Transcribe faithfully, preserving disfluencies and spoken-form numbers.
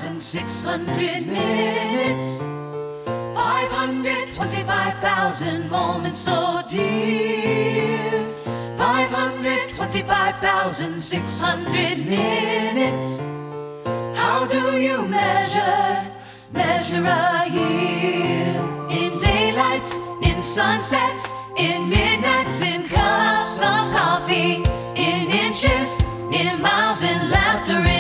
thousand six hundred minutes, five hundred twenty-five thousand moments so dear, five hundred twenty-five thousand six hundred minutes. How do you measure, measure a year? In daylights, in sunsets, in midnights, in cups of coffee, in inches, in miles, in laughter,